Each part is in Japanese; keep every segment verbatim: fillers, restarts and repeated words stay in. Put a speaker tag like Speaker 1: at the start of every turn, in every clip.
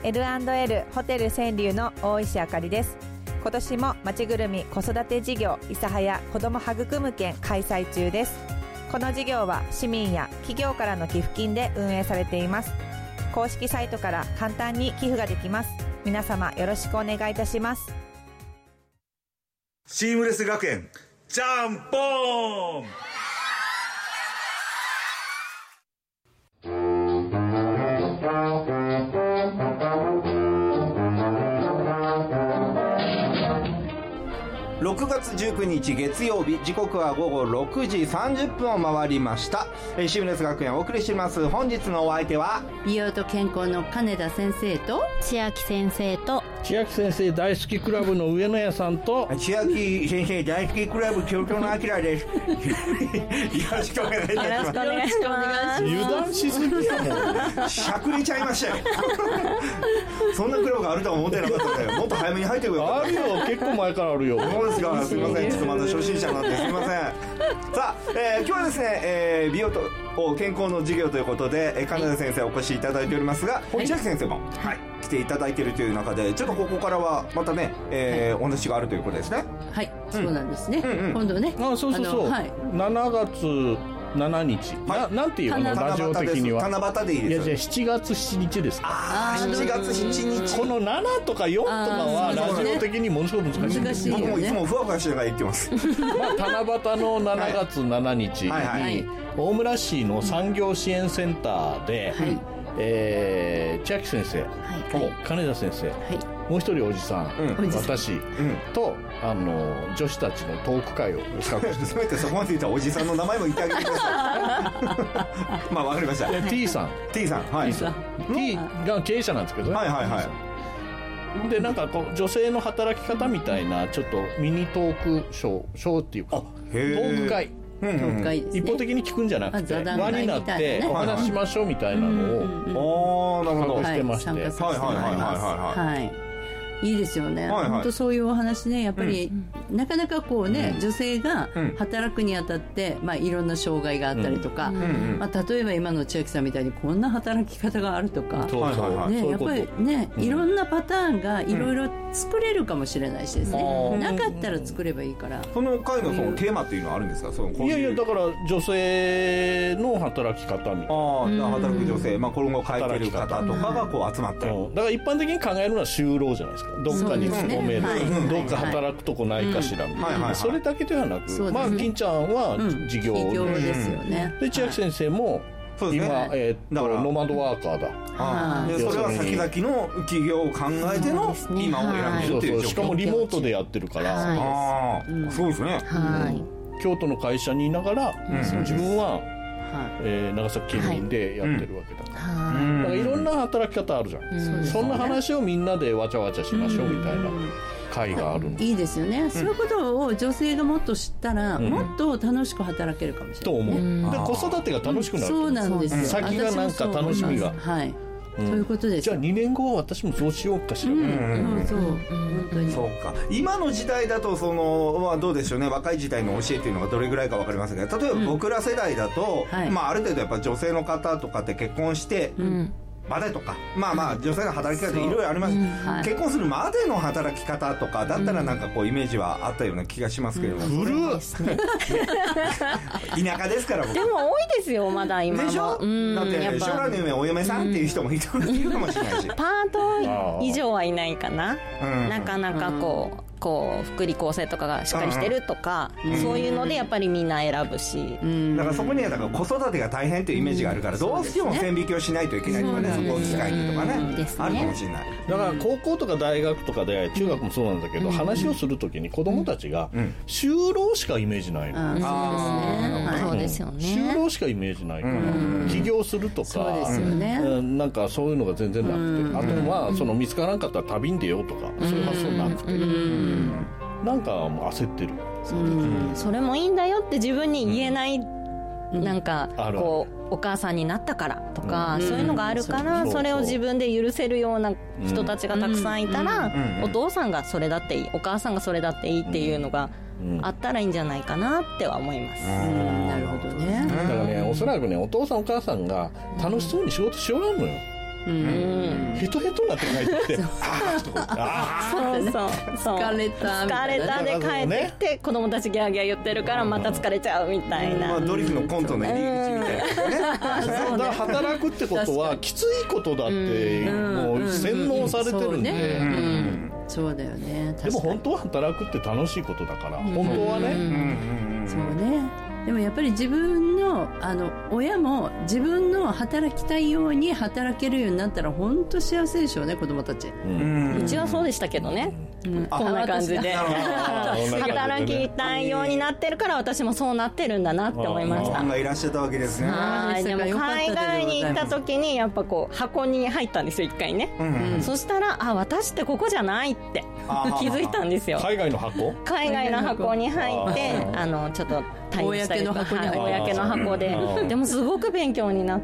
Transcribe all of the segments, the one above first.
Speaker 1: エルアンドエル ホテル川柳の大石あかりです。今年もまちぐるみ子育て事業諫早子ども育む券開催中です。この事業は市民や企業からの寄付金で運営されています。公式サイトから簡単に寄付ができます。皆様よろしくお願いいたします。
Speaker 2: シームレス学園ジャンポーン。
Speaker 3: ろくがつじゅうくにち月曜日、時刻はごごろくじさんじゅっぷんを回りました。シームレス学園をお送りしています。本日のお相手は
Speaker 4: 美容と健康の金田先生と
Speaker 5: 千秋先生と
Speaker 6: 千秋先生大好きクラブの上野屋さんと
Speaker 3: 千秋先生大好きクラブ京都のあきらです。よろしくお願いいたします。
Speaker 5: よろしくお願いします。
Speaker 6: 油断しすぎやもん。
Speaker 3: しゃくれちゃいましたよ。そんなクラブがあるとは思ってなかったので、もっと早めに入ってくれば
Speaker 6: あるよ、結構前からあるよ。
Speaker 3: そうですか、すいません、ちょっとまだ初心者になってすいません。さあ、えー、今日はですね、えー、美容と健康の授業ということで、えー、金田先生お越しいただいておりますが、千秋先生も、はい、来ていただいているという中で、ちょっとここからはまたね、えーはい、お話があるということですね。
Speaker 4: はい、うん、そうなんですね、うんうん、今度ね、
Speaker 6: あ、そうそうそう、はい、しちがつしちにち、はい、な, なんていうのラジオ的には
Speaker 3: 七夕でいいですよ。いや、じゃあ
Speaker 6: しちがつしちにちですか。
Speaker 3: ああ、しちがつしちにち。
Speaker 6: このななとかよんとかはラジオ的にものすごく難しい。
Speaker 4: 難しいよね。
Speaker 3: 僕もいつもふわふわしながら言ってます。
Speaker 6: まあ、七夕のしちがつしちにちに、はいはいはい、大村市の産業支援センターで、はい、えー、千秋先生、はい、金田先生、はい、もう一人おじさん、うん、私、うん、とあの女子たちのトーク会を企画して
Speaker 3: せめてそこまで言ったらおじさんの名前も言ってあげてください。まあわかりました。
Speaker 6: T さん
Speaker 3: T さん、はい、
Speaker 6: T さん T が経営者なんですけどね。
Speaker 3: はいはいはい。
Speaker 6: でなんかこう女性の働き方みたいなちょっとミニトークショーショーっていうかトーク会、うんうん、一方的に聞くんじゃなくて輪になってお話ししましょうみたいなのを企画してまして、はいはいはい
Speaker 4: はいはい、いいですよね、はいはい、本当そういうお話ね、やっぱり、うん、なかなかこうね、うん、女性が働くにあたって、まあ、いろんな障害があったりとか、うんうんまあ、例えば今の千秋さんみたいにこんな働き方があるとか、そうそう、ね、やっぱりね、うん、いろんなパターンがいろいろ作れるかもしれないしですね、うん、なかったら作ればいいから。
Speaker 3: その会のそのテーマっていうのはあるんですか。その
Speaker 6: いやいや、だから女性の働き方みたいな、
Speaker 3: あ、働く女性、まあ、衣を変えてる方とかがこう集まったり、うん、
Speaker 6: だから一般的に考えるのは就労じゃないですか。どっかに勤める、ね、はい、どっか働くとこないかしらみたいな、はいはい、それだけではなく、ね、まあ銀ちゃんは事業、
Speaker 4: うん、事業ですよね。
Speaker 6: で千秋先生も、はい、今、ね、えー、だからノマドワーカーだ、
Speaker 3: あ、でそれは先々の企業を考えての今を選んでるっていう状況、そうそう、
Speaker 6: しかもリモートでやってるから、はい、
Speaker 3: あ、うん、そうですね、
Speaker 4: はい、
Speaker 6: 京都の会社にいながら、うん、自分は、えー、長崎県民でやってるわけだから、はい、だからいろんな働き方あるじゃん、うん、そんな話をみんなでわちゃわちゃしましょうみたいな会があるんで、
Speaker 4: いいですよね、うん、そういうことを女性がもっと知ったら、うん、もっと楽しく働けるかもしれない、ね、
Speaker 6: と思う、うん、で子育てが楽しくなる、
Speaker 4: そうなんですよ、
Speaker 6: 先がなんか楽しみが、
Speaker 4: はい、うん、そういうことです。
Speaker 6: じゃあにねんごは私もそうしようかしら、うんうん、
Speaker 4: そう、本当に
Speaker 3: そうか。今の時代だとその、まあ、どうでしょうね、若い時代の教えっていうのがどれぐらいか分かりませんが、例えば僕ら世代だと、うん、まあ、ある程度やっぱ女性の方とかって結婚して、うん、までとか、まあまあ女性の働き方いろいろあります、うん、はい、結婚するまでの働き方とかだったらなんかこうイメージはあったような気がしますけれども、
Speaker 6: 古っ、うん、
Speaker 3: 田舎ですから僕。
Speaker 5: でも多いですよまだ今も。
Speaker 3: でしょ、うん、だって将来の夢お嫁さんっていう人もいるかもしれないし、
Speaker 5: パート以上はいないかな、うん、なかなかこう、こう福利厚生とかがしっかりしてるとか、うん、そういうのでやっぱりみんな選ぶし、うん、
Speaker 3: だからそこにはだから子育てが大変っていうイメージがあるから、うん、どうしても線引きをしないといけないとかね、そこを機会にとかね、うん、あるかもしれない。
Speaker 6: だから高校とか大学とかで中学もそうなんだけど、うん、話をするときに子供たちが就労しかイメージないの、うん、
Speaker 5: あ、そうですね、
Speaker 6: 就労しかイメージないから、うん、起業するとか、
Speaker 4: そうですよね、
Speaker 6: うん、なんかそういうのが全然なくて、うん、あとはその見つからなかったら旅に出ようとか、うん、そういう発想なくて、うん、なんかもう焦ってる、
Speaker 5: そうですね、うん、それもいいんだよって自分に言えない、うん、なんかこうお母さんになったからとか、うん、そういうのがあるから、うん、それを自分で許せるような人たちがたくさんいたら、うん、お父さんがそれだっていい、お母さんがそれだっていいっていうのがあったらいいんじゃないかなっては思います、
Speaker 4: うん、なるほどね。
Speaker 6: だからね、おそらくね、お父さんお母さんが楽しそうに仕事しようなんのよ、 うん、ヘトヘトになって帰ってきてあ
Speaker 5: そうそうそう疲れた疲れたで帰ってきて子供たちギャーギャー言ってるからまた疲れちゃうみたいな、
Speaker 3: まあ、ドリフのコントの入り口みたいなね
Speaker 6: だから働くってことはきついことだってもう洗脳されてるんで、うんうん、
Speaker 4: そうだよね。
Speaker 6: でも本当は働くって楽しいことだから、うん、本当はね、うん
Speaker 4: うんうん、そうね。でもやっぱり自分のあの親も自分の働きたいように働けるようになったら本当幸せでしょうね、子供たち。
Speaker 5: うん、うちはそうでしたけどね、うん、こんな感じで働きたいようになってるから私もそうなってるんだなって思いました。
Speaker 3: ファンがいらっしゃったわけですね。
Speaker 5: はい、でも海外に行った時にやっぱこう箱に入ったんですよ、一回ね、うんうん、そしたらあ私ってここじゃないって気づいたんですよ。
Speaker 6: 海外の箱
Speaker 5: 海外の箱に入ってあのちょっと
Speaker 4: 公の箱に
Speaker 5: 公の箱ででもすごく勉強になって、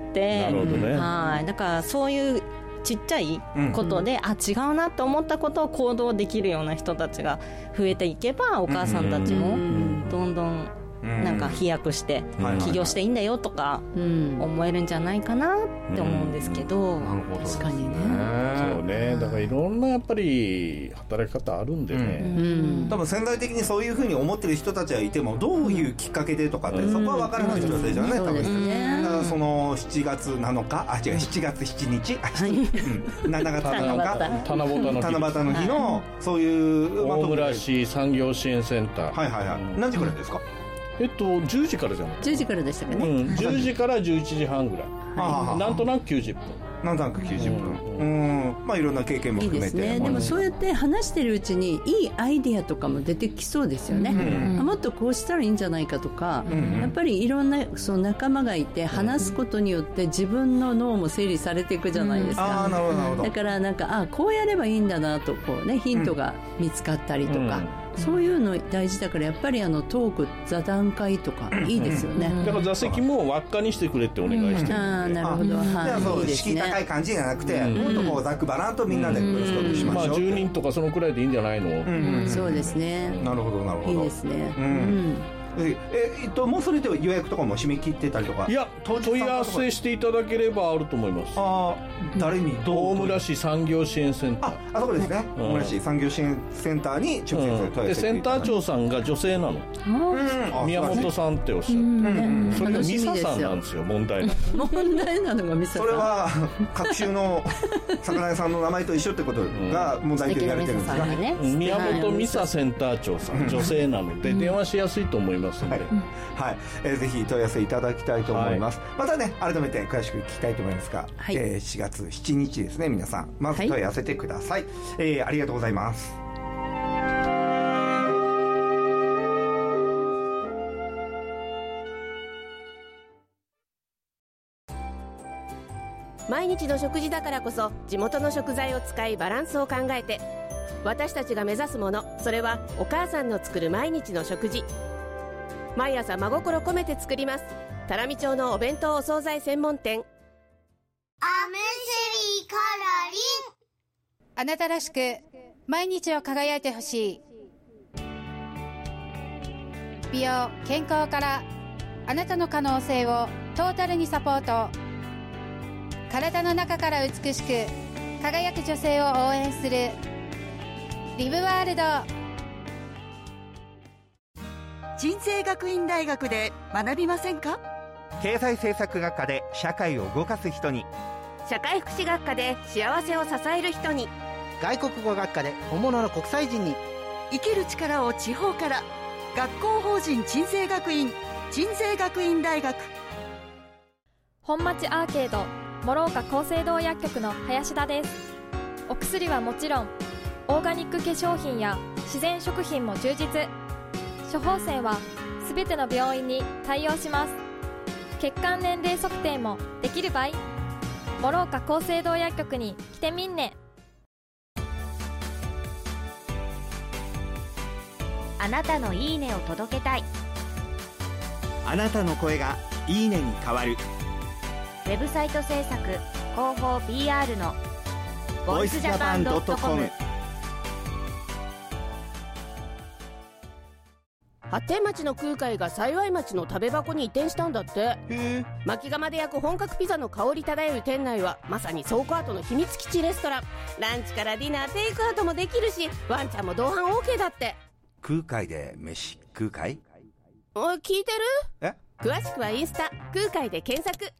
Speaker 5: なるほどね、はい、だからそういうちっちゃいことで、うん、あ違うなと思ったことを行動できるような人たちが増えていけばお母さんたちもどんどんなんか飛躍して起業していいんだよとか思えるんじゃないかなって思うんですけど、
Speaker 3: なるほど、
Speaker 4: 確かにね、
Speaker 6: そうね、だからいろんなやっぱり働き方あるんでね、うん
Speaker 3: うん、多分潜在的にそういうふうに思ってる人たちはいてもどういうきっかけでとかって、うん、そこは分からない人たちじゃね、多分ね。だからそのしちがつなのかあ違うしちがつしちにちあ、うん、しちがつなのか
Speaker 6: 七夕の日
Speaker 3: 七夕の日のそういう
Speaker 6: 大村市産業支援センター、
Speaker 3: はいはいはい、何時くらいですか？
Speaker 6: えっと、じゅうじからじゃない？
Speaker 4: じゅうじからでしたかね、
Speaker 6: うん、じゅうじからじゅういちじはんぐらい、はい、なんとなくきゅうじゅっぷん
Speaker 3: なんとなくきゅうじゅっぷん、うん、うん、まあいろんな経験も含めていいですね。
Speaker 4: でもそうやって話してるうちにいいアイディアとかも出てきそうですよね、うんうん、もっとこうしたらいいんじゃないかとか、うんうん、やっぱりいろんなその仲間がいて話すことによって自分の脳も整理されていくじゃないですか、うん、
Speaker 3: あ、なるほどなるほど。
Speaker 4: だからなんかあこうやればいいんだなとこう、ね、ヒントが見つかったりとか、うんうん、そういうの大事だからやっぱりあのトーク座談会とかいいですよね、うんうん、
Speaker 6: だから座席も輪っかにしてくれってお願いしてる、うん、
Speaker 4: あなるほど、はい、
Speaker 3: そう、敷居高い感じじゃなくて、うん、もっとこうざっくばらんとみんなでクロストークしましょう、
Speaker 6: まあ、じゅうにんとかそのくらいでいいんじゃないの、うん
Speaker 4: うん、そうですね。
Speaker 3: なるほどなるほど、
Speaker 4: いいですね、うん、
Speaker 3: うんええっと、もうそれでは予約とかも締め切ってたりとか？
Speaker 6: いや、問い合わせしていただければあると思います。
Speaker 3: あ、誰に？
Speaker 6: 大村市産業支援センター。
Speaker 3: あ、あそこですね、うん、大村市産業支援センターに直接問い合わせていただいて、うん、で
Speaker 6: センター長さんが女性なの、うん、宮本さんっておっしゃる、
Speaker 4: うん
Speaker 6: うん、それがミサさんなんですよ、問題な
Speaker 4: の問題なのがミサさん。
Speaker 3: それは各州の魚屋さんの名前と一緒ってことが問題と言われてるんですか、ね、
Speaker 6: 宮本ミサセンター長さん、女性なので電話しやすいと思いますので、はい
Speaker 3: はい、えー、ぜひ問い合わせいただきたいと思います、はい、またね改めて詳しく聞きたいと思いますが、はい、えー、しがつしちにちですね、皆さんまず問い合わせてください、はい、えー、ありがとうございます。
Speaker 7: 毎日の食事だからこそ地元の食材を使いバランスを考えて、私たちが目指すもの、それはお母さんの作る毎日の食事。毎朝真心込めて作ります。多良見町のお弁当お惣菜専門店。
Speaker 8: アムスリーカラリン。
Speaker 9: あなたらしく毎日を輝いてほしい。美容健康からあなたの可能性をトータルにサポート。体の中から美しく輝く女性を応援するリブワールド。
Speaker 10: 鎮西学院大学で学びませんか？
Speaker 11: 経済政策学科で社会を動かす人に、
Speaker 7: 社会福祉学科で幸せを支える人に、
Speaker 12: 外国語学科で本物の国際人に、
Speaker 10: 生きる力を地方から。学校法人鎮西学院鎮西学院大学。
Speaker 13: 本町アーケード諸岡厚生堂薬局の林田です。お薬はもちろんオーガニック化粧品や自然食品も充実。処方箋はすべての病院に対応します。血管年齢測定もできる場合、諸岡厚生堂薬局に来てみんね。
Speaker 14: あなたのいいねを届けたい。
Speaker 11: あなたの声がいいねに変わる。
Speaker 14: ウェブサイト制作広報 ピーアール のボイスジャパンドットコム。
Speaker 7: 発展町の空海が幸町の食べ箱に移転したんだって。へ薪窯で焼く本格ピザの香り漂う店内はまさに倉庫跡の秘密基地レストラン。ランチからディナー、テイクアウトもできるし、ワンちゃんも同伴 OK だって。
Speaker 3: 空海で飯食うかい？
Speaker 7: おい、聞いてる？
Speaker 3: え？
Speaker 7: 詳しくはインスタ空海で検索。